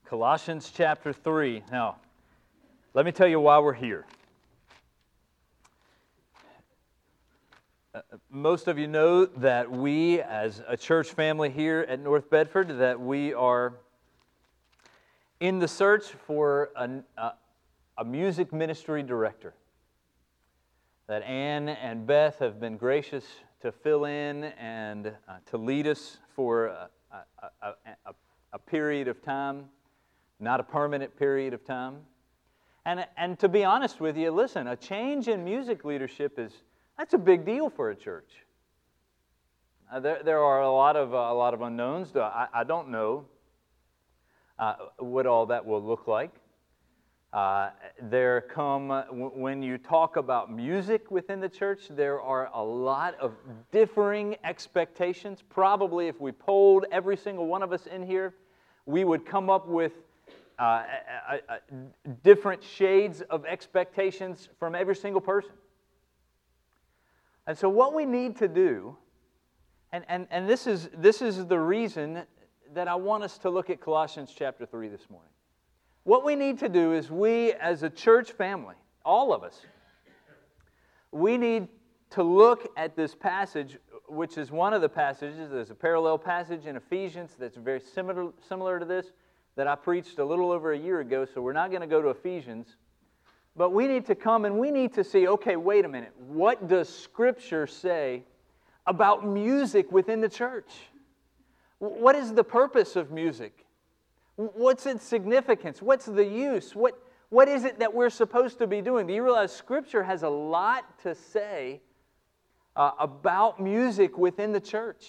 Colossians chapter 3. Now, let me tell you why we're here. Most of you know that we, as a church family here at North Bedford, that we are in the search for a music ministry director. That Ann and Beth have been gracious to fill in and to lead us for a period of time, not a permanent period of time. And to be honest with you, listen, a change in music leadership that's a big deal for a church. There are a lot of unknowns. I don't know what all that will look like. When you talk about music within the church, there are a lot of differing expectations. Probably if we polled every single one of us in here, we would come up with different shades of expectations from every single person. And so what we need to do, and this is the reason that I want us to look at Colossians chapter 3 this morning. What we need to do is we as a church family, all of us, we need to look at this passage, which is one of the passages. There's a parallel passage in Ephesians that's very similar to this that I preached a little over a year ago, so we're not going to go to Ephesians. But we need to come and we need to see, okay, wait a minute. What does Scripture say about music within the church? What is the purpose of music? What's its significance? What's the use? What is it that we're supposed to be doing? Do you realize Scripture has a lot to say about music within the church?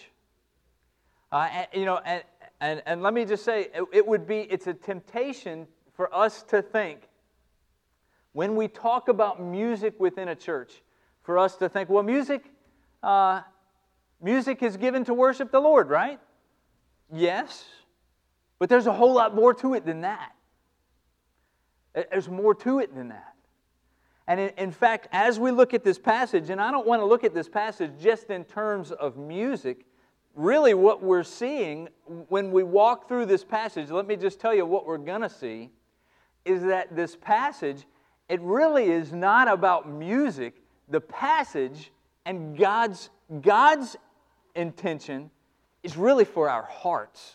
And let me just say, it's a temptation for us to think, when we talk about music within a church, for us to think, well, music is given to worship the Lord, right? Yes, but there's a whole lot more to it than that. There's more to it than that. And in fact, as we look at this passage, and I don't want to look at this passage just in terms of music, really what we're seeing when we walk through this passage, let me just tell you what we're going to see, is that this passage, it really is not about music. The passage and God's intention is really for our hearts.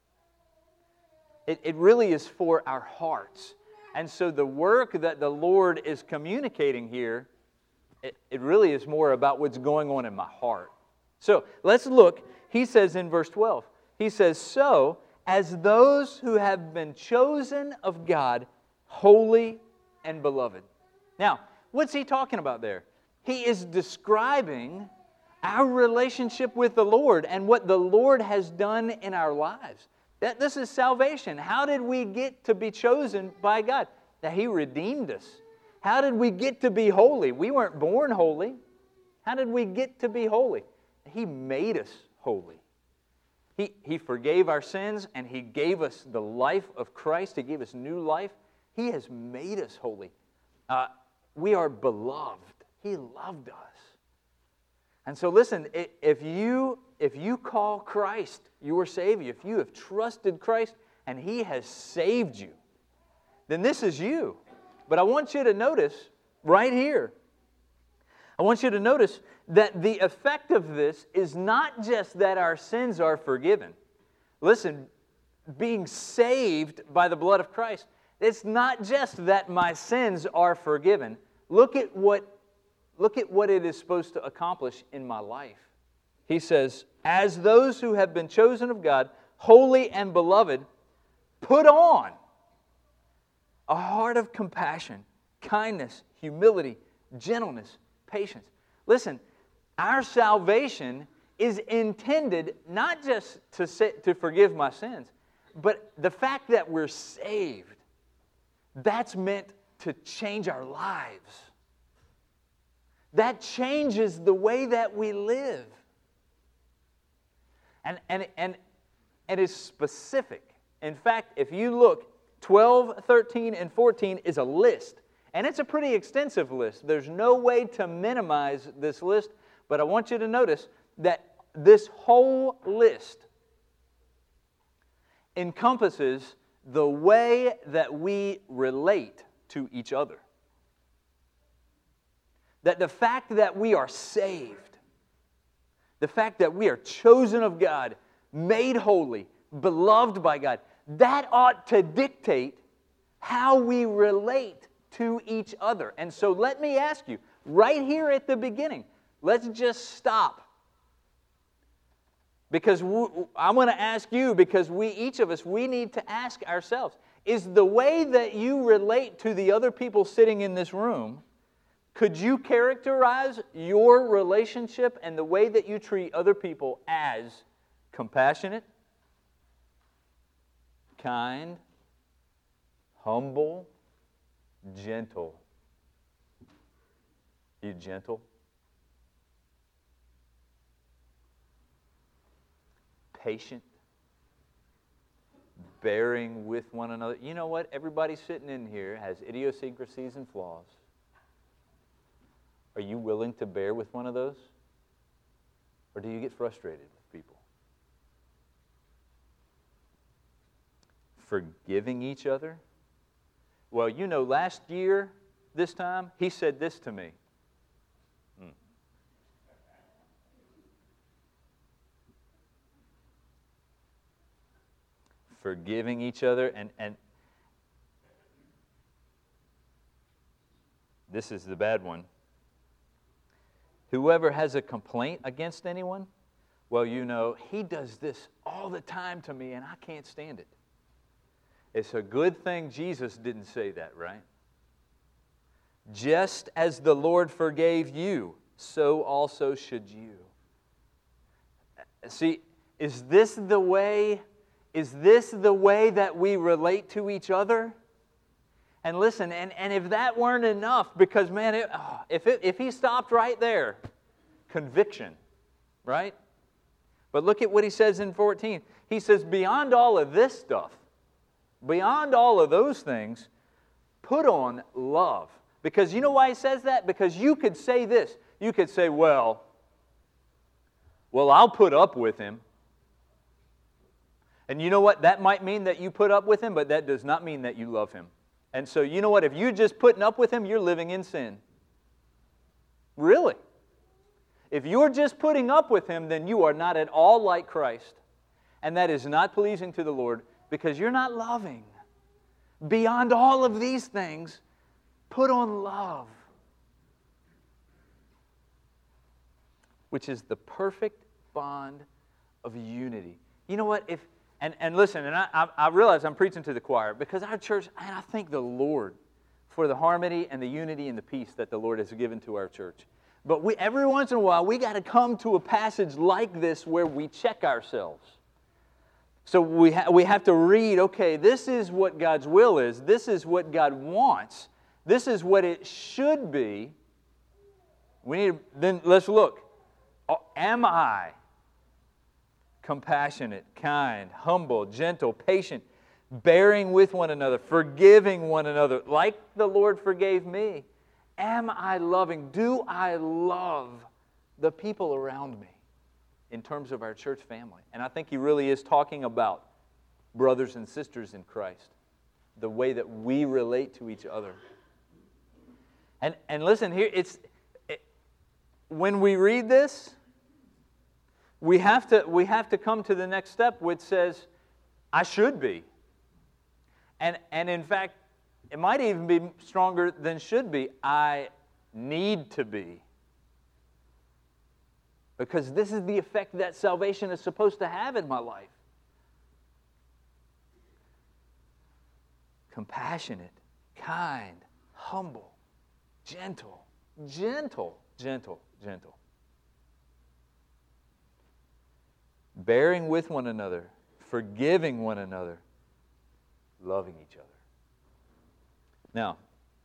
It really is for our hearts. And so the work that the Lord is communicating here, it really is more about what's going on in my heart. So let's look. He says in verse 12, he says, "So, as those who have been chosen of God, holy and beloved." Now, what's he talking about there? He is describing our relationship with the Lord and what the Lord has done in our lives. This is salvation. How did we get to be chosen by God? That He redeemed us. How did we get to be holy? We weren't born holy. How did we get to be holy? He made us holy. He forgave our sins and He gave us the life of Christ. He gave us new life. He has made us holy. We are beloved. He loved us. And so listen, if you call Christ your Savior, if you have trusted Christ and He has saved you, then this is you. But I want you to notice right here, I want you to notice that the effect of this is not just that our sins are forgiven. Listen, being saved by the blood of Christ, it's not just that my sins are forgiven. Look at what it is supposed to accomplish in my life. He says, "As those who have been chosen of God, holy and beloved, put on a heart of compassion, kindness, humility, gentleness, patience." Listen, our salvation is intended not just to forgive my sins, but the fact that we're saved, that's meant to change our lives. That changes the way that we live. And it is specific. In fact, if you look, 12, 13, and 14 is a list. And it's a pretty extensive list. There's no way to minimize this list, but I want you to notice that this whole list encompasses the way that we relate to each other. That the fact that we are saved, the fact that we are chosen of God, made holy, beloved by God, that ought to dictate how we relate to each other. And so let me ask you, right here at the beginning, let's just stop. Because I'm going to ask you, because each of us, we need to ask ourselves, is the way that you relate to the other people sitting in this room, could you characterize your relationship and the way that you treat other people as compassionate, kind, humble, gentle? Are you gentle? Patient? Bearing with one another? You know what? Everybody sitting in here has idiosyncrasies and flaws. Are you willing to bear with one of those? Or do you get frustrated with people? Forgiving each other? Well, you know, last year, this time, he said this to me. Forgiving each other, and this is the bad one. Whoever has a complaint against anyone, well, you know, he does this all the time to me and I can't stand it. It's a good thing Jesus didn't say that, right? Just as the Lord forgave you, so also should you. See, is this the way that we relate to each other? And listen, and if that weren't enough, because man, if he stopped right there, conviction, right? But look at what he says in 14. He says, beyond all of this stuff, beyond all of those things, put on love. Because you know why he says that? Because you could say this. You could say, well, I'll put up with him. And you know what? That might mean that you put up with him, but that does not mean that you love him. And so, you know what? If you're just putting up with him, you're living in sin. Really? If you're just putting up with him, then you are not at all like Christ. And that is not pleasing to the Lord because you're not loving. Beyond all of these things, put on love, which is the perfect bond of unity. You know what? And listen, and I realize I'm preaching to the choir because our church, and I thank the Lord for the harmony and the unity and the peace that the Lord has given to our church. But every once in a while, we got to come to a passage like this where we check ourselves. So we have to read, okay, this is what God's will is. This is what God wants. This is what it should be. Then let's look. Am I compassionate, kind, humble, gentle, patient, bearing with one another, forgiving one another, like the Lord forgave me? Am I loving? Do I love the people around me in terms of our church family? And I think he really is talking about brothers and sisters in Christ, the way that we relate to each other. And listen, here when we read this, we have to come to the next step, which says, I should be. And in fact, it might even be stronger than should be. I need to be. Because this is the effect that salvation is supposed to have in my life. Compassionate, kind, humble, gentle, gentle, gentle, gentle. Bearing with one another, forgiving one another, loving each other. Now,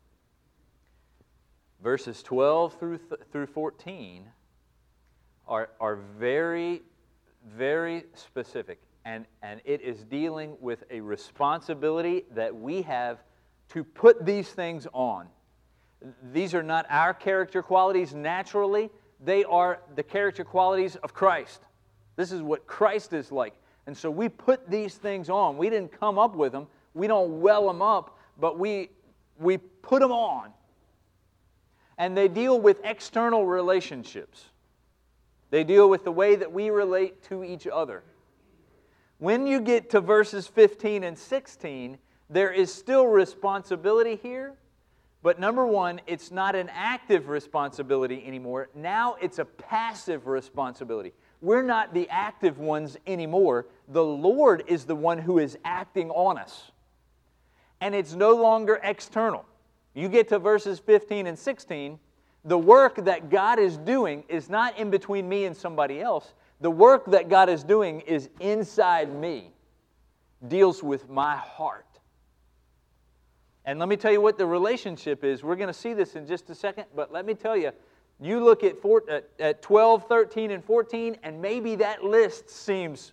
verses 12 through 14 are very, very specific. And it is dealing with a responsibility that we have to put these things on. These are not our character qualities naturally. They are the character qualities of Christ. This is what Christ is like. And so we put these things on. We didn't come up with them. We don't well them up, but we put them on. And they deal with external relationships. They deal with the way that we relate to each other. When you get to verses 15 and 16, there is still responsibility here. But number one, it's not an active responsibility anymore. Now it's a passive responsibility. We're not the active ones anymore. The Lord is the one who is acting on us. And it's no longer external. You get to verses 15 and 16, the work that God is doing is not in between me and somebody else. The work that God is doing is inside me, deals with my heart. And let me tell you what the relationship is. We're going to see this in just a second, but let me tell you, you look at 12, 13, and 14, and maybe that list seems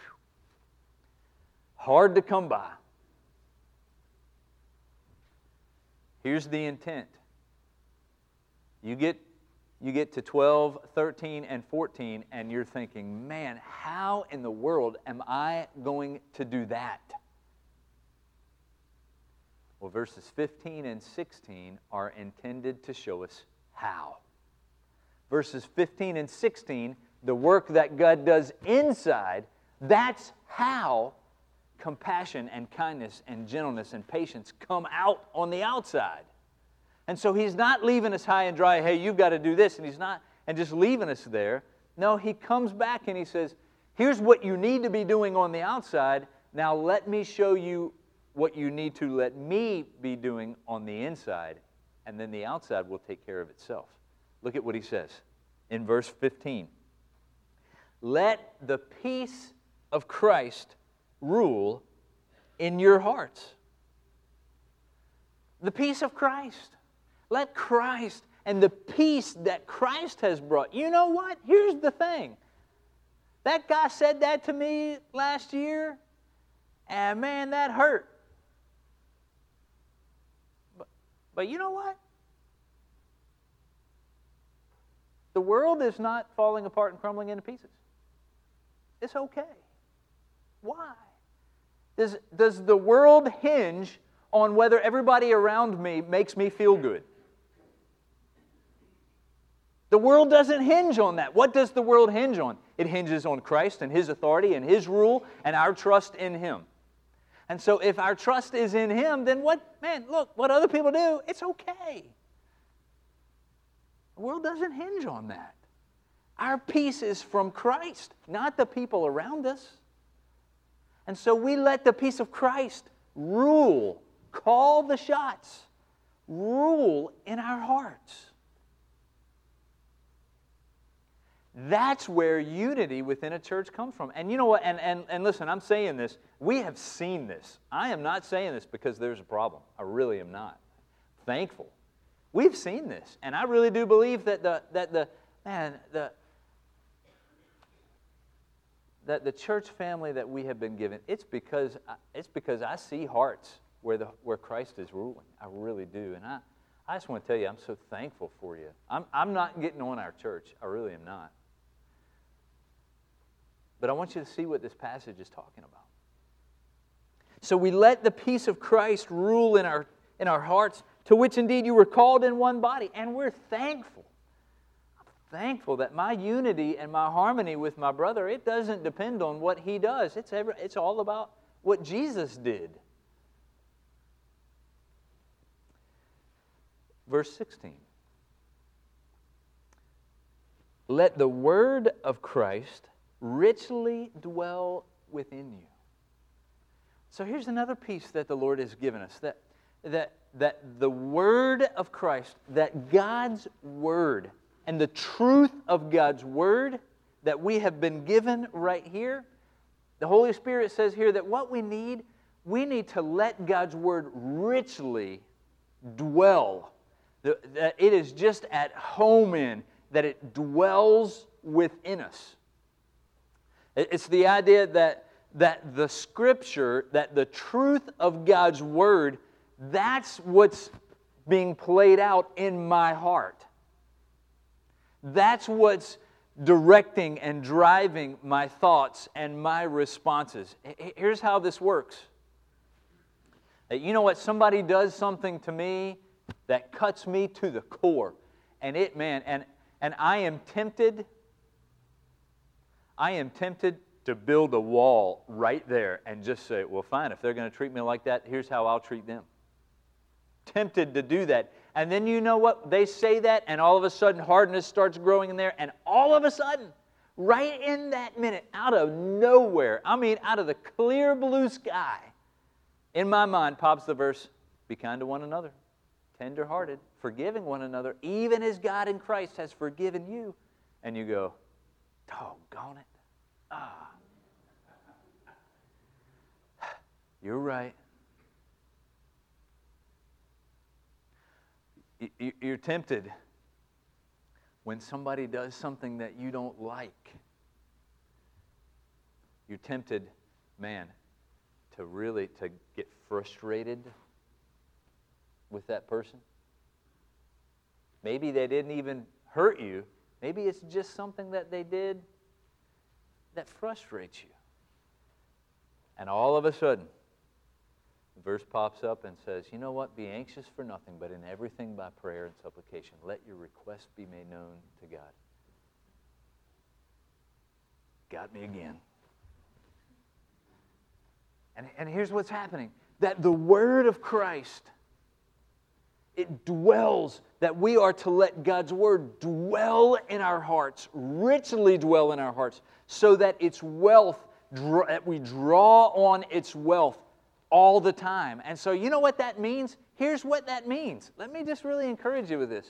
hard to come by. Here's the intent. You get to 12, 13, and 14, and you're thinking, man, how in the world am I going to do that? Well, verses 15 and 16 are intended to show us how. Verses 15 and 16, the work that God does inside, that's how compassion and kindness and gentleness and patience come out on the outside. And so He's not leaving us high and dry, hey, you've got to do this, and He's not, and just leaving us there. No, He comes back and He says, here's what you need to be doing on the outside. Now let me show you what you need to let me be doing on the inside, and then the outside will take care of itself. Look at what He says in verse 15. Let the peace of Christ rule in your hearts. The peace of Christ. Let Christ and the peace that Christ has brought. You know what? Here's the thing. That guy said that to me last year, and man, that hurt. But you know what? The world is not falling apart and crumbling into pieces. It's okay. Why? Does the world hinge on whether everybody around me makes me feel good? The world doesn't hinge on that. What does the world hinge on? It hinges on Christ and His authority and His rule and our trust in Him. And so if our trust is in Him, then what other people do, it's okay. The world doesn't hinge on that. Our peace is from Christ, not the people around us. And so we let the peace of Christ rule, call the shots, rule in our hearts. That's where unity within a church comes from. And you know what, and listen, I'm saying this, we have seen this. I am not saying this because there's a problem. I really am not. Thankful. We've seen this. And I really do believe that the church family that we have been given, it's because I see hearts where Christ is ruling. I really do. And I just want to tell you, I'm so thankful for you. I'm not getting on our church. I really am not. But I want you to see what this passage is talking about. So we let the peace of Christ rule in our hearts, to which indeed you were called in one body. And we're thankful. I'm thankful that my unity and my harmony with my brother, it doesn't depend on what he does. It's all about what Jesus did. Verse 16. Let the word of Christ richly dwell within you. So here's another piece that the Lord has given us, that the word of Christ, that God's word and the truth of God's word that we have been given right here, the Holy Spirit says here that what we need to let God's word richly dwell. That it is just at home in, that it dwells within us. It's the idea that the Scripture, that the truth of God's Word, that's what's being played out in my heart. That's what's directing and driving my thoughts and my responses. Here's how this works. That, you know what, somebody does something to me that cuts me to the core. And it, man, and I am tempted to build a wall right there and just say, well, fine, if they're going to treat me like that, here's how I'll treat them. Tempted to do that. And then you know what? They say that, and all of a sudden hardness starts growing in there, and all of a sudden, right in that minute, out of nowhere, I mean out of the clear blue sky, in my mind pops the verse, be kind to one another, tender-hearted, forgiving one another, even as God in Christ has forgiven you. And you go, doggone it. You're right. You're tempted when somebody does something that you don't like. You're tempted, man, to get frustrated with that person. Maybe they didn't even hurt you. Maybe it's just something that they did that frustrates you. And all of a sudden, the verse pops up and says, you know what? Be anxious for nothing, but in everything by prayer and supplication, let your requests be made known to God. Got me again. And here's what's happening. That the Word of Christ, it dwells, that we are to let God's Word dwell in our hearts, richly dwell in our hearts, so that its wealth, that we draw on its wealth all the time. And so you know what that means? Here's what that means. Let me just really encourage you with this.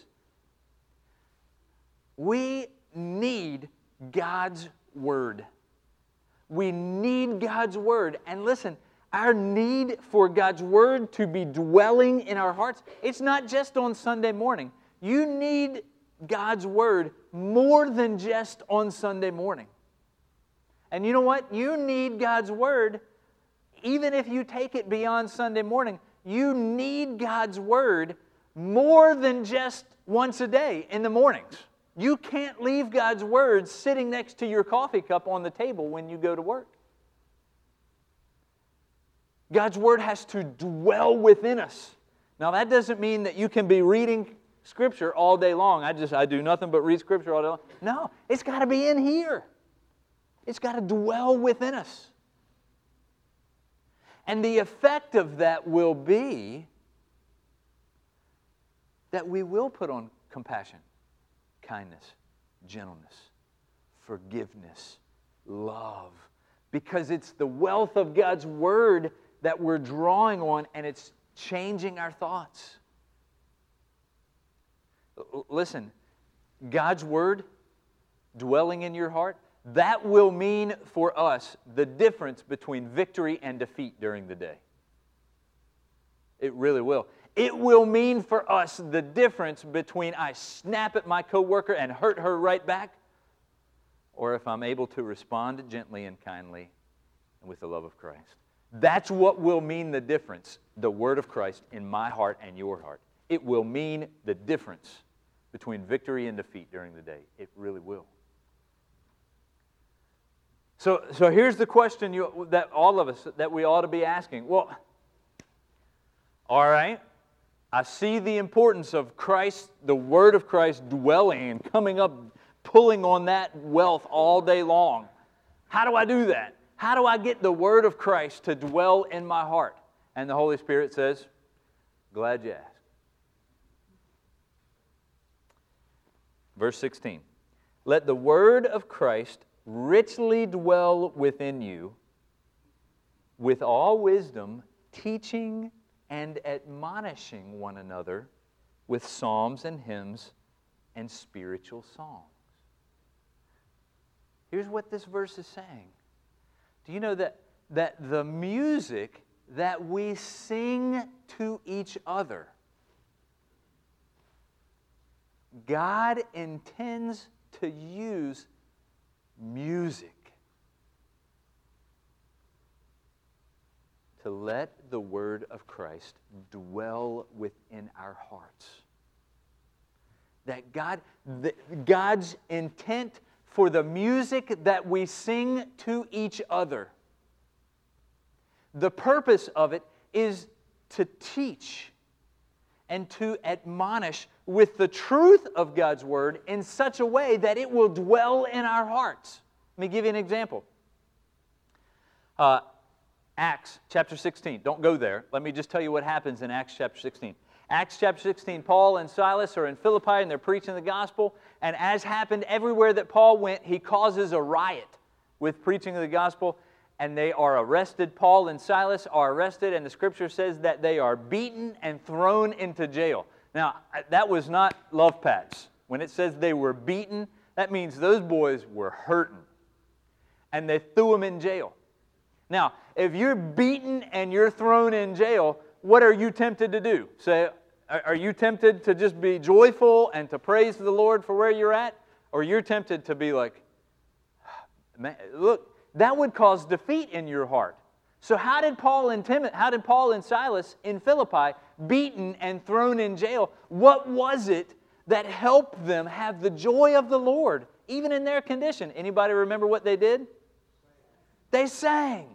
We need God's Word. We need God's Word. And listen, our need for God's Word to be dwelling in our hearts, it's not just on Sunday morning. You need God's Word more than just on Sunday morning. And you know what? You need God's Word even if you take it beyond Sunday morning. You need God's Word more than just once a day in the mornings. You can't leave God's Word sitting next to your coffee cup on the table when you go to work. God's Word has to dwell within us. Now that doesn't mean that you can be reading Scripture all day long. I do nothing but read Scripture all day long. No, it's got to be in here. It's got to dwell within us. And the effect of that will be that we will put on compassion, kindness, gentleness, forgiveness, love. Because it's the wealth of God's Word that we're drawing on, and it's changing our thoughts. Listen, God's Word dwelling in your heart, that will mean for us the difference between victory and defeat during the day. It really will. It will mean for us the difference between I snap at my coworker and hurt her right back, or if I'm able to respond gently and kindly and with the love of Christ. That's what will mean the difference, the Word of Christ in my heart and your heart. It will mean the difference between victory and defeat during the day. It really will. So here's the question that all of us, that we ought to be asking. Well, all right, I see the importance of Christ, the Word of Christ dwelling and coming up, pulling on that wealth all day long. How do I do that? How do I get the Word of Christ to dwell in my heart? And the Holy Spirit says, glad you asked. Verse 16, let the Word of Christ richly dwell within you with all wisdom, teaching and admonishing one another with psalms and hymns and spiritual songs. Here's what this verse is saying. Do you know that the music that we sing to each other, God intends to use music to let the Word of Christ dwell within our hearts. That God's intent for the music that we sing to each other, the purpose of it is to teach and to admonish with the truth of God's Word in such a way that it will dwell in our hearts. Let me give you an example. Acts chapter 16. Don't go there. Let me just tell you what happens in Acts chapter 16. Acts chapter 16, Paul and Silas are in Philippi and they're preaching the gospel. And as happened everywhere that Paul went, he causes a riot with preaching of the gospel. And they are arrested. Paul and Silas are arrested, and the Scripture says that they are beaten and thrown into jail. Now, that was not love pats. When it says they were beaten, that means those boys were hurting. And they threw them in jail. Now, if you're beaten and you're thrown in jail, what are you tempted to do? Say, are you tempted to just be joyful and to praise the Lord for where you're at? Or you're tempted to be like, man, look, that would cause defeat in your heart. So how did Paul and Silas in Philippi, beaten and thrown in jail, what was it that helped them have the joy of the Lord, even in their condition? Anybody remember what they did? They sang.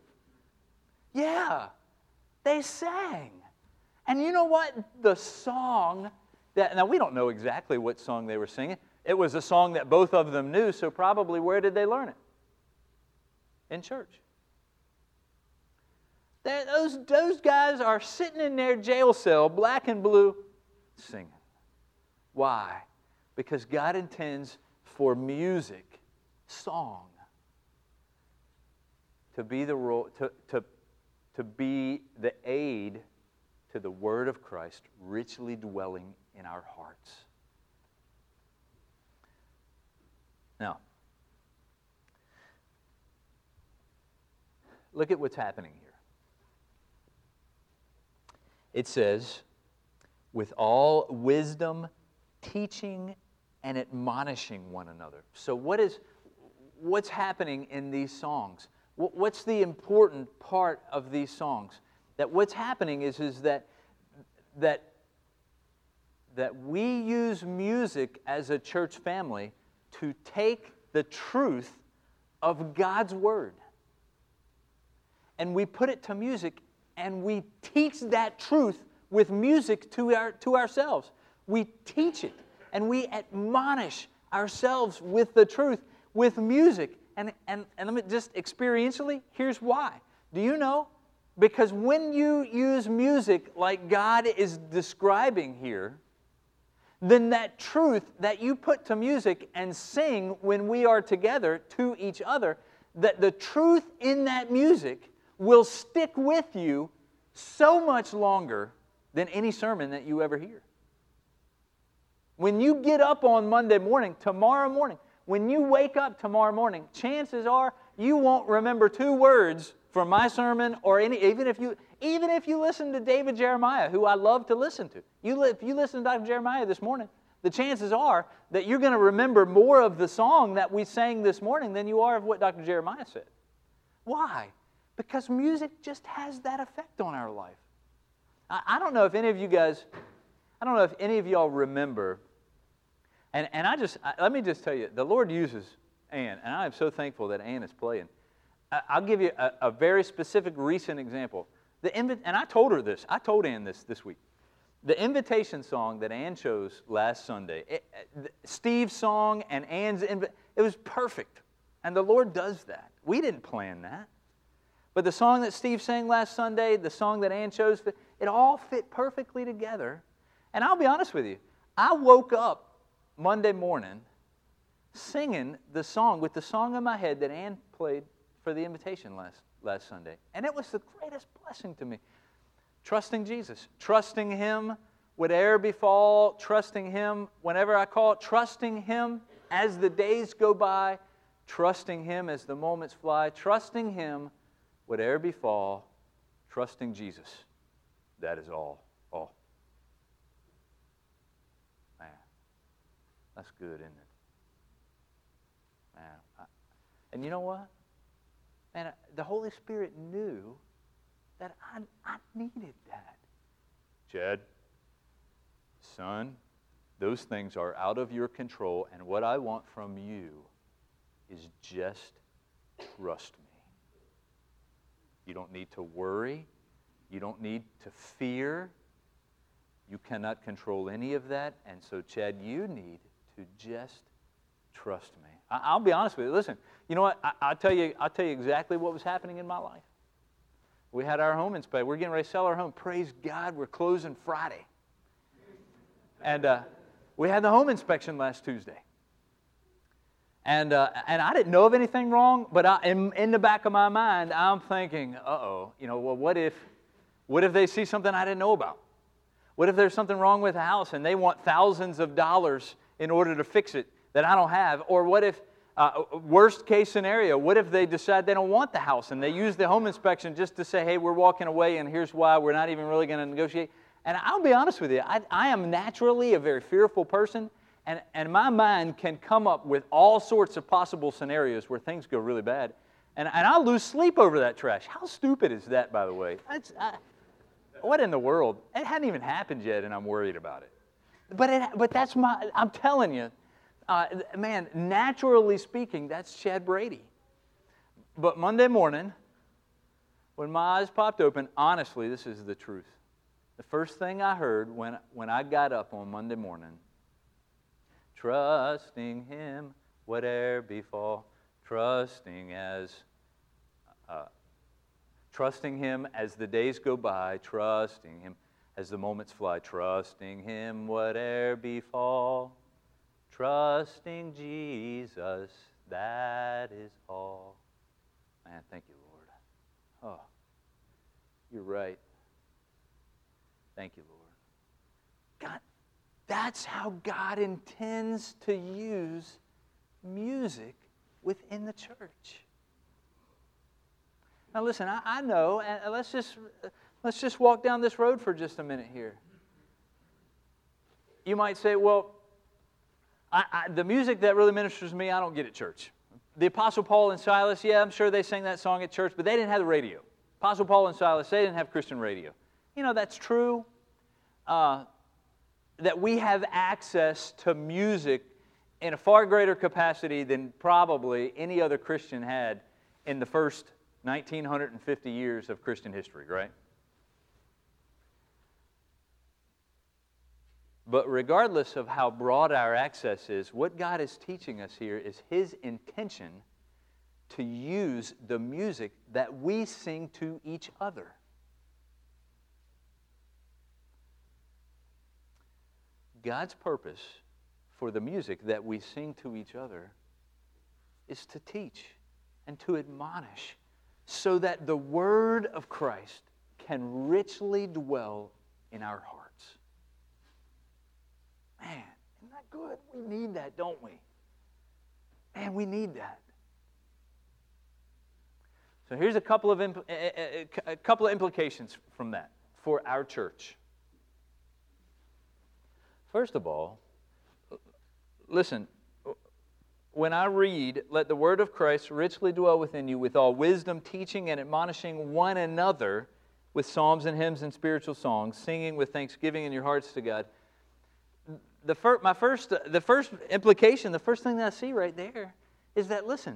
Yeah, they sang. And you know what? The song now we don't know exactly what song they were singing. It was a song that both of them knew, so probably where did they learn it? In church. Those guys are sitting in their jail cell, black and blue, singing. Why? Because God intends for music, song, to be the role, to be the aid to the Word of Christ richly dwelling in our hearts. Now, look at what's happening here. It says, with all wisdom, teaching and admonishing one another. So what's happening in these songs? What's the important part of these songs? That what's happening is that we use music as a church family to take the truth of God's Word. And we put it to music, and we teach that truth with music to ourselves. We teach it, and we admonish ourselves with the truth, with music. And let me just experientially, here's why. Do you know? Because when you use music like God is describing here, then that truth that you put to music and sing when we are together to each other, that the truth in that music will stick with you so much longer than any sermon that you ever hear. When you get up on Monday morning, tomorrow morning, when you wake up tomorrow morning, chances are you won't remember 2 words from my sermon or even if you listen to David Jeremiah, who I love to listen to. If you listen to Dr. Jeremiah this morning, the chances are that you're going to remember more of the song that we sang this morning than you are of what Dr. Jeremiah said. Why? Because music just has that effect on our life. I don't know if any of you guys, I don't know if any of y'all remember, and let me just tell you, the Lord uses Ann, and I am so thankful that Ann is playing. I'll give you a very specific recent example. And I told her this. I told Ann this week. The invitation song that Ann chose last Sunday, Steve's song and Ann's, it was perfect. And the Lord does that. We didn't plan that. But the song that Steve sang last Sunday, the song that Ann chose, it all fit perfectly together. And I'll be honest with you, I woke up Monday morning singing the song, with the song in my head that Ann played for the invitation last Sunday. And it was the greatest blessing to me. Trusting Jesus, trusting Him whatever befall, trusting Him whenever I call, trusting Him as the days go by, trusting Him as the moments fly, trusting Him whatever befall, trusting Jesus. That is all. Man, that's good, isn't it? Man, and you know what? Man, the Holy Spirit knew that I needed that. Chad, son, those things are out of your control, and what I want from you is just trust me. You don't need to worry. You don't need to fear. You cannot control any of that. And so, Chad, you need to just trust me. I'll be honest with you. Listen, you know what? I'll tell you exactly what was happening in my life. We had our home inspected. We're getting ready to sell our home. Praise God, we're closing Friday. And we had the home inspection last Tuesday. And I didn't know of anything wrong, but in the back of my mind, I'm thinking, well, what if they see something I didn't know about? What if there's something wrong with the house and they want thousands of dollars in order to fix it that I don't have? Or what if, worst case scenario, what if they decide they don't want the house and they use the home inspection just to say, hey, we're walking away and here's why, we're not even really going to negotiate? And I'll be honest with you, I am naturally a very fearful person, and my mind can come up with all sorts of possible scenarios where things go really bad. And I'll lose sleep over that trash. How stupid is that, by the way? What in the world? It hadn't even happened yet, and I'm worried about it. But that's I'm telling you, man, naturally speaking, that's Chad Brady. But Monday morning, when my eyes popped open, honestly, this is the truth. The first thing I heard when I got up on Monday morning, trusting Him, whatever befall, trusting Him as the days go by, trusting Him as the moments fly, trusting Him, whatever befall, trusting Jesus, that is all. Man, thank you, Lord. Oh, you're right. Thank you, Lord. God, that's how God intends to use music within the church. Now listen, I know, and let's just walk down this road for just a minute here. You might say, well, the music that really ministers to me, I don't get at church. The Apostle Paul and Silas, yeah, I'm sure they sang that song at church, but they didn't have the radio. Apostle Paul and Silas, they didn't have Christian radio. You know, that's true. That we have access to music in a far greater capacity than probably any other Christian had in the first 1950 years of Christian history, right? But regardless of how broad our access is, what God is teaching us here is His intention to use the music that we sing to each other. God's purpose for the music that we sing to each other is to teach and to admonish so that the Word of Christ can richly dwell in our hearts. Man, isn't that good? We need that, don't we? Man, we need that. So here's a couple of implications from that for our church. First of all, listen, when I read, let the word of Christ richly dwell within you with all wisdom, teaching and admonishing one another with psalms and hymns and spiritual songs, singing with thanksgiving in your hearts to God. The first implication, the first thing that I see right there is that, listen,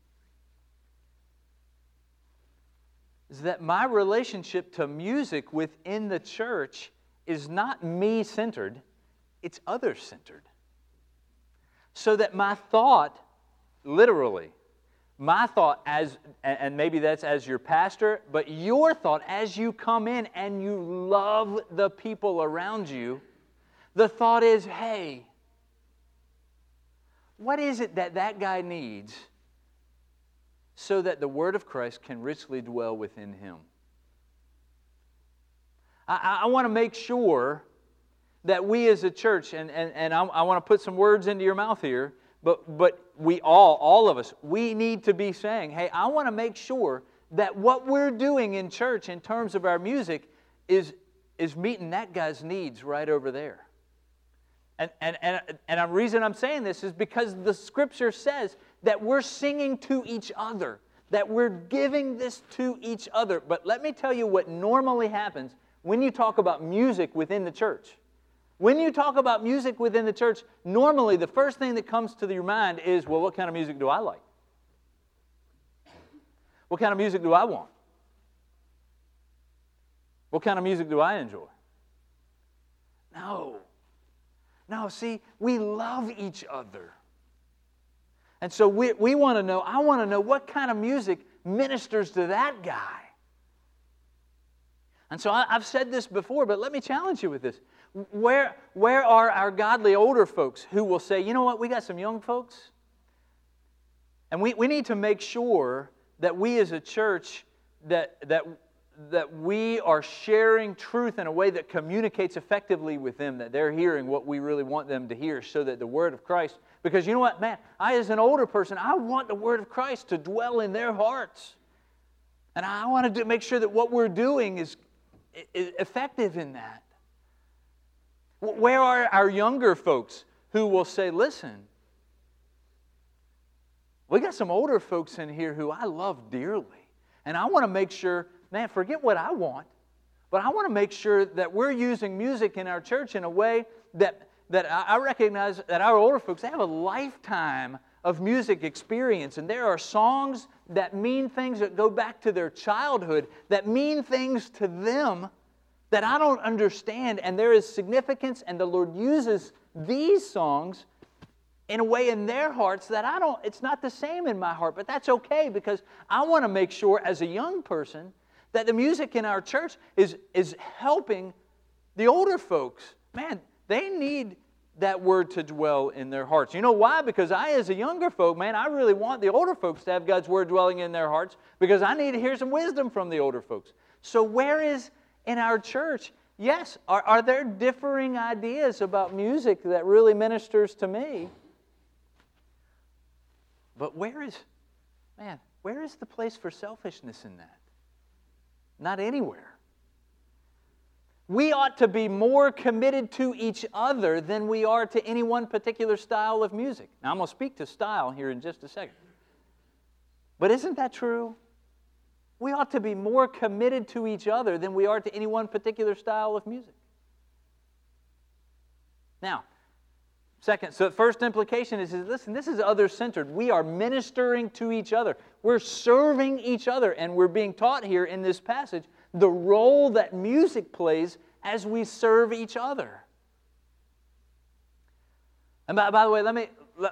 is that my relationship to music within the church is not me-centered, it's others-centered. So that my thought, literally, my thought as, and maybe that's as your pastor, but your thought as you come in and you love the people around you, the thought is, hey, what is it that guy needs so that the Word of Christ can richly dwell within him? I want to make sure that we as a church, and I want to put some words into your mouth here, but we all of us, we need to be saying, hey, I want to make sure that what we're doing in church in terms of our music is meeting that guy's needs right over there. And the reason I'm saying this is because the Scripture says that we're singing to each other, that we're giving this to each other. But let me tell you what normally happens when you talk about music within the church. When you talk about music within the church, normally the first thing that comes to your mind is, well, what kind of music do I like? What kind of music do I want? What kind of music do I enjoy? No. No, see, we love each other. And so we want to know, I want to know what kind of music ministers to that guy. And so I've said this before, but let me challenge you with this. Where are our godly older folks who will say, you know what, we got some young folks, and we need to make sure that we as a church, that we are sharing truth in a way that communicates effectively with them, that they're hearing what we really want them to hear, so that the Word of Christ, because you know what, man, I as an older person, I want the Word of Christ to dwell in their hearts. And I want to make sure that what we're doing is effective in that. Where are our younger folks who will say, listen, we got some older folks in here who I love dearly, and I want to make sure, man, forget what I want, but I want to make sure that we're using music in our church in a way that I recognize that our older folks, they have a lifetime of music experience, and there are songs that mean things that go back to their childhood, that mean things to them that I don't understand, and there is significance, and the Lord uses these songs in a way in their hearts that it's not the same in my heart, but that's okay, because I want to make sure as a young person that the music in our church is helping the older folks. Man, they need that Word to dwell in their hearts. You know why? Because I, as a younger folk, man, I really want the older folks to have God's Word dwelling in their hearts, because I need to hear some wisdom from the older folks. So where is in our church, yes, are there differing ideas about music that really ministers to me? But where is the place for selfishness in that? Not anywhere. We ought to be more committed to each other than we are to any one particular style of music. Now, I'm going to speak to style here in just a second. But isn't that true? We ought to be more committed to each other than we are to any one particular style of music. Now, second, so the first implication is, listen, this is other-centered. We are ministering to each other. We're serving each other, and we're being taught here in this passage the role that music plays as we serve each other. And by the way, let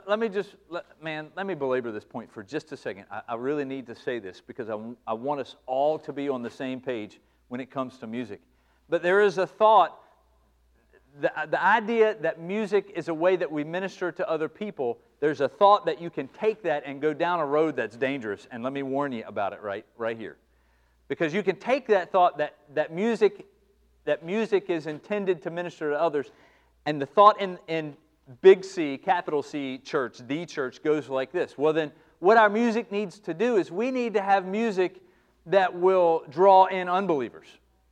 me belabor this point for just a second. I really need to say this because I want us all to be on the same page when it comes to music. But there is a thought, the idea that music is a way that we minister to other people, there's a thought that you can take that and go down a road that's dangerous. And let me warn you about it right here. Because you can take that thought that music is intended to minister to others, and the thought in big C, capital C church, the church, goes like this. Well then, what our music needs to do is we need to have music that will draw in unbelievers.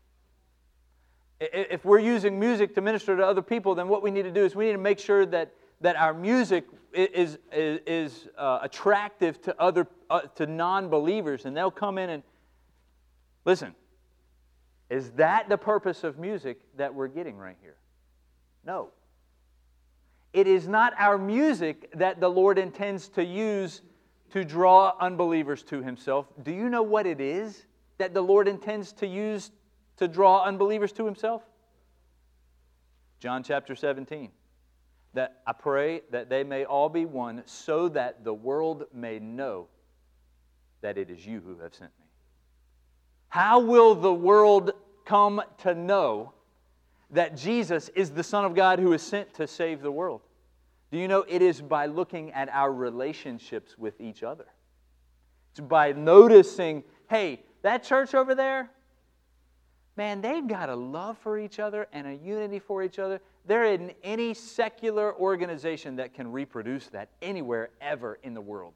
If we're using music to minister to other people, then what we need to do is we need to make sure that our music is attractive to non-believers, and they'll come in and listen. Is that the purpose of music that we're getting right here? No. It is not our music that the Lord intends to use to draw unbelievers to Himself. Do you know what it is that the Lord intends to use to draw unbelievers to Himself? John chapter 17. That I pray that they may all be one, so that the world may know that it is you who have sent me. How will the world come to know that Jesus is the Son of God who is sent to save the world? Do you know it is by looking at our relationships with each other? It's by noticing, hey, that church over there, man, they've got a love for each other and a unity for each other. There isn't any secular organization that can reproduce that anywhere ever in the world.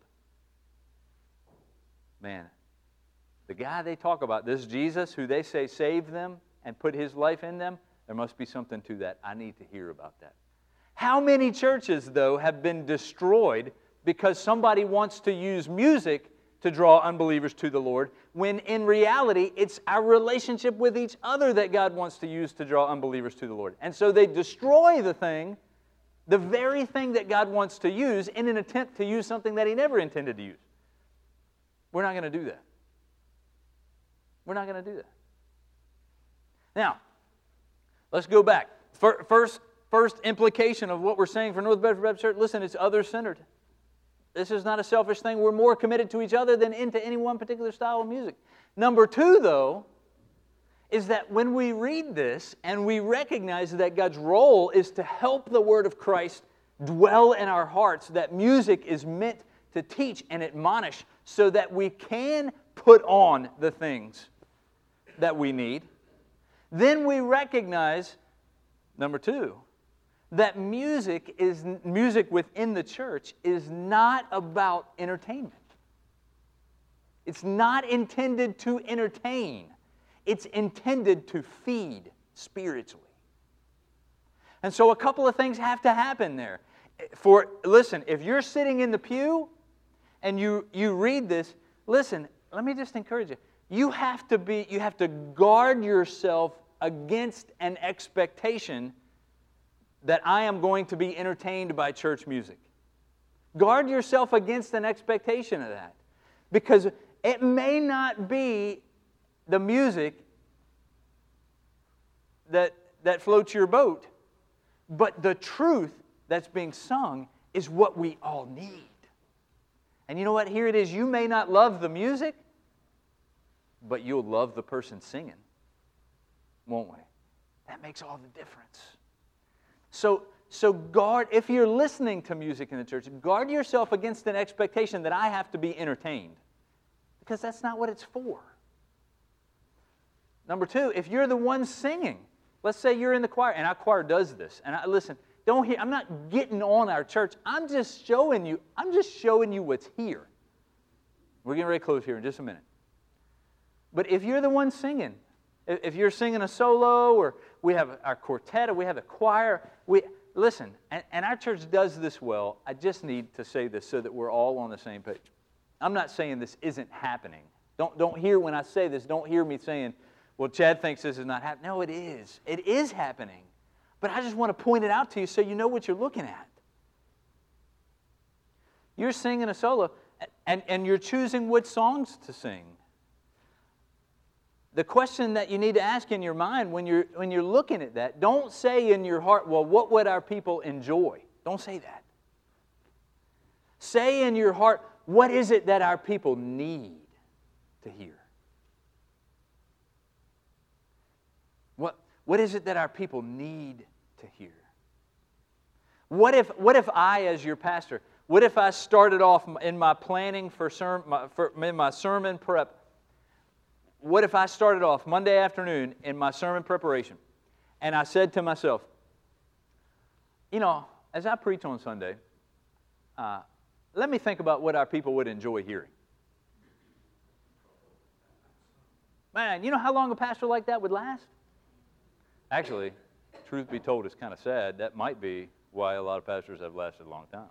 Man, the guy they talk about, this Jesus who they say saved them and put His life in them, there must be something to that. I need to hear about that. How many churches, though, have been destroyed because somebody wants to use music to draw unbelievers to the Lord, when in reality, it's our relationship with each other that God wants to use to draw unbelievers to the Lord. And so they destroy the very thing that God wants to use, in an attempt to use something that He never intended to use. We're not going to do that. We're not going to do that. Now, let's go back. First implication of what we're saying for North Bedford Baptist Church, listen, it's other-centered. This is not a selfish thing. We're more committed to each other than into any one particular style of music. Number two, though, is that when we read this and we recognize that God's role is to help the Word of Christ dwell in our hearts, that music is meant to teach and admonish so that we can put on the things that we need, then we recognize, number two, that music within the church is not about entertainment. It's not intended to entertain. It's intended to feed spiritually. And so a couple of things have to happen there. Listen, if you're sitting in the pew and you read this, listen, let me just encourage you. You have to guard yourself against an expectation that I am going to be entertained by church music. Guard yourself against an expectation of that. Because it may not be the music that floats your boat, but the truth that's being sung is what we all need. And you know what? Here it is. You may not love the music, but you'll love the person singing, won't we? That makes all the difference. So guard, if you're listening to music in the church, guard yourself against an expectation that I have to be entertained, because that's not what it's for. Number two, if you're the one singing, let's say you're in the choir, and our choir does this, and listen, I'm not getting on our church. I'm just showing you what's here. We're getting ready to close here in just a minute. But if you're the one singing, if you're singing a solo, or we have our quartet, or we have a choir, listen, and our church does this well. I just need to say this so that we're all on the same page. I'm not saying this isn't happening. Don't hear when I say this, don't hear me saying, well, Chad thinks this is not happening. No, it is. It is happening. But I just want to point it out to you so you know what you're looking at. You're singing a solo, and you're choosing which songs to sing. The question that you need to ask in your mind when you're looking at that, don't say in your heart, well, what would our people enjoy? Don't say that. Say in your heart, what is it that our people need to hear? What is it that our people need to hear? What if I, as your pastor, what if I started off in my planning in my sermon prep, what if I started off Monday afternoon in my sermon preparation, and I said to myself, as I preach on Sunday, let me think about what our people would enjoy hearing. Man, you know how long a pastor like that would last? Actually, truth be told, it's kind of sad. That might be why a lot of pastors have lasted a long time.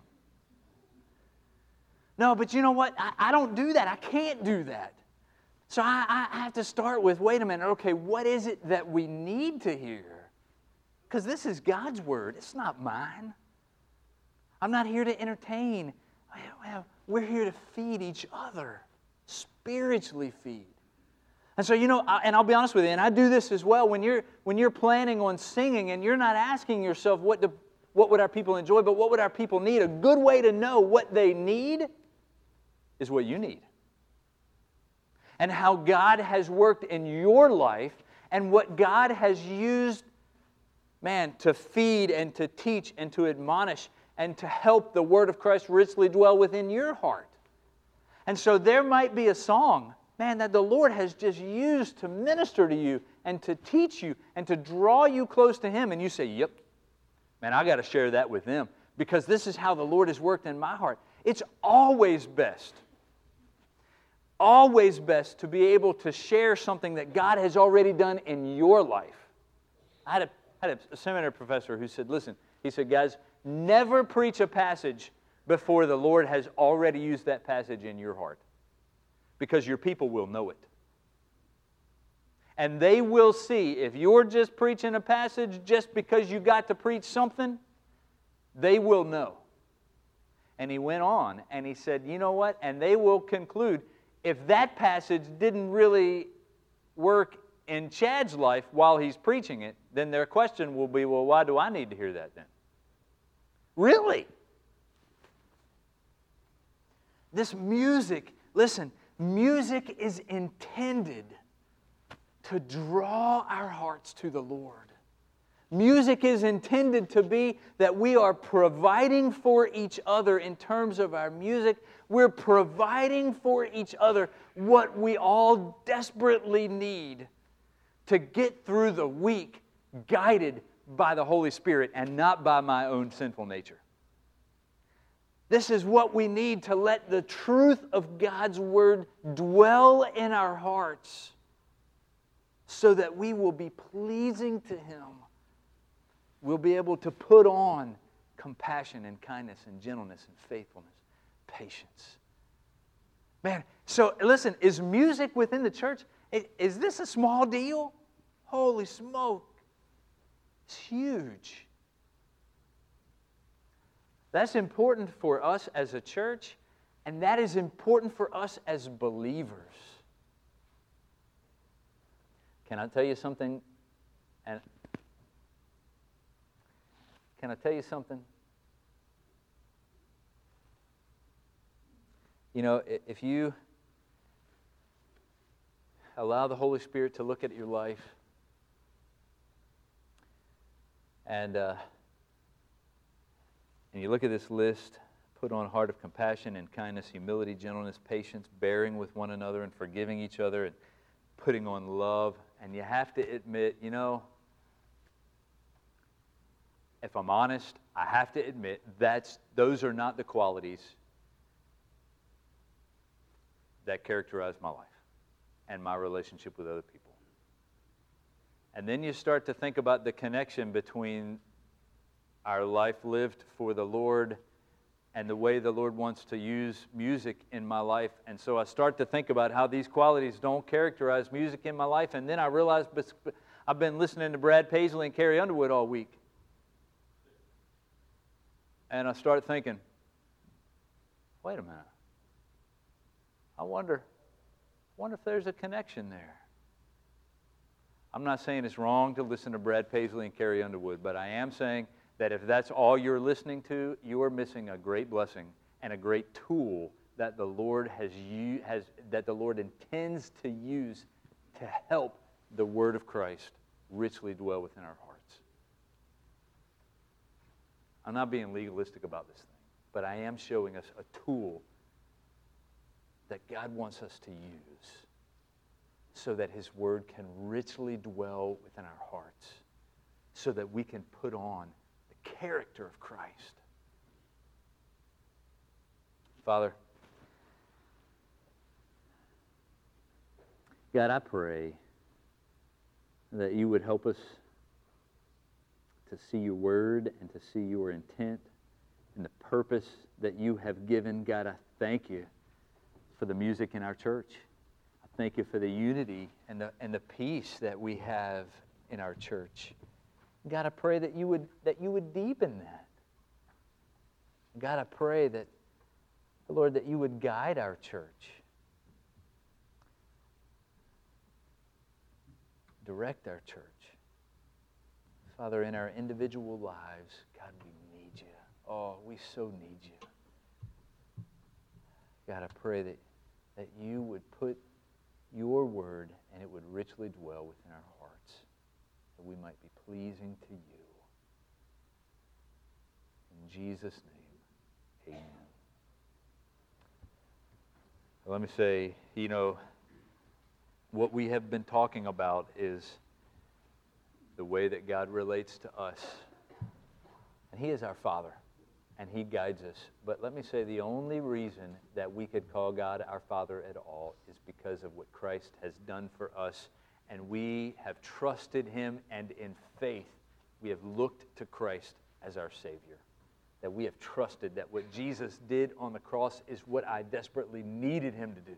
No, but you know what? I don't do that. I can't do that. So I have to start with, wait a minute, okay, what is it that we need to hear? Because this is God's word. It's not mine. I'm not here to entertain. We're here to feed each other, spiritually feed. And so, and I'll be honest with you, and I do this as well, when you're planning on singing and you're not asking yourself what would our people enjoy, but what would our people need, a good way to know what they need is what you need. And how God has worked in your life and what God has used, to feed and to teach and to admonish and to help the Word of Christ richly dwell within your heart. And so there might be a song, that the Lord has just used to minister to you and to teach you and to draw you close to Him. And you say, yep, I got to share that with them because this is how the Lord has worked in my heart. It's always best to be able to share something that God has already done in your life. I had a seminary professor who said, listen, he said, guys, never preach a passage before the Lord has already used that passage in your heart. Because your people will know it. And they will see, if you're just preaching a passage just because you got to preach something, they will know. And he went on and he said, you know what? And they will conclude, if that passage didn't really work in Chad's life while he's preaching it, then their question will be, well, why do I need to hear that then? Really? This music, listen, music is intended to draw our hearts to the Lord. Music is intended to be that we are providing for each other in terms of our music. We're providing for each other what we all desperately need to get through the week, guided by the Holy Spirit and not by my own sinful nature. This is what we need to let the truth of God's Word dwell in our hearts so that we will be pleasing to Him. We'll be able to put on compassion and kindness and gentleness and faithfulness, patience. Man, so listen, is music within the church, is this a small deal? Holy smoke. It's huge. That's important for us as a church, and that is important for us as believers. Can I tell you something? And can I tell you something? You know, if you allow the Holy Spirit to look at your life and you look at this list, put on a heart of compassion and kindness, humility, gentleness, patience, bearing with one another and forgiving each other and putting on love, and you have to admit, you know, if I'm honest, I have to admit those are not the qualities that characterize my life and my relationship with other people. And then you start to think about the connection between our life lived for the Lord and the way the Lord wants to use music in my life. And so I start to think about how these qualities don't characterize music in my life. And then I realize I've been listening to Brad Paisley and Carrie Underwood all week. And I start thinking, wait a minute. I wonder if there's a connection there. I'm not saying it's wrong to listen to Brad Paisley and Carrie Underwood, but I am saying that if that's all you're listening to, you are missing a great blessing and a great tool that the Lord that the Lord intends to use to help the Word of Christ richly dwell within our hearts. I'm not being legalistic about this thing, but I am showing us a tool that God wants us to use so that His Word can richly dwell within our hearts, so that we can put on the character of Christ. Father, God, I pray that you would help us to see your word and to see your intent and the purpose that you have given. God, I thank you for the music in our church. I thank you for the unity and the peace that we have in our church. God, I pray that you would deepen that. God, I pray that, Lord, that you would guide our church. Direct our church. Father, in our individual lives, God, we need you. Oh, we so need you. God, I pray that you would put your word and it would richly dwell within our hearts, that we might be pleasing to you. In Jesus' name, amen. Let me say, you know, what we have been talking about is the way that God relates to us. And He is our Father, and He guides us. But let me say, the only reason that we could call God our Father at all is because of what Christ has done for us. And we have trusted Him, and in faith, we have looked to Christ as our Savior. That we have trusted that what Jesus did on the cross is what I desperately needed Him to do.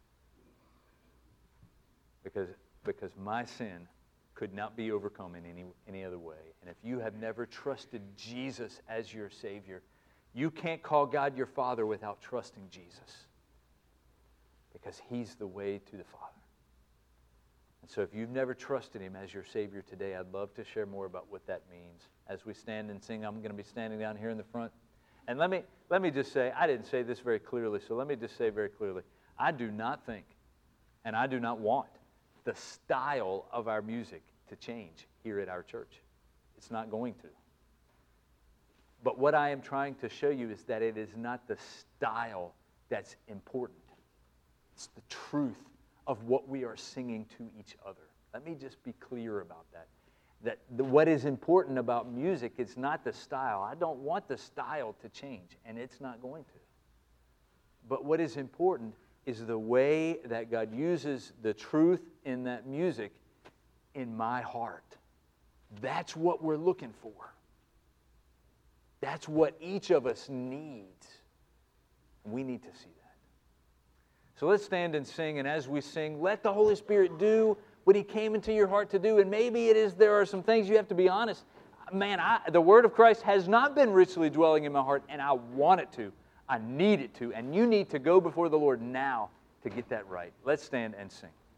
Because my sin could not be overcome in any other way. And if you have never trusted Jesus as your Savior, you can't call God your Father without trusting Jesus. Because He's the way to the Father. So if you've never trusted Him as your Savior today, I'd love to share more about what that means. As we stand and sing, I'm going to be standing down here in the front. And let me just say, I didn't say this very clearly, so let me just say very clearly, I do not think, and I do not want, the style of our music to change here at our church. It's not going to. But what I am trying to show you is that it is not the style that's important. It's the truth of what we are singing to each other. Let me just be clear about that. What is important about music is not the style. I don't want the style to change, and it's not going to. But what is important is the way that God uses the truth in that music in my heart. That's what we're looking for. That's what each of us needs. We need to see that. So let's stand and sing, and as we sing, let the Holy Spirit do what He came into your heart to do. And maybe there are some things you have to be honest. Man, the Word of Christ has not been richly dwelling in my heart, and I want it to. I need it to. And you need to go before the Lord now to get that right. Let's stand and sing.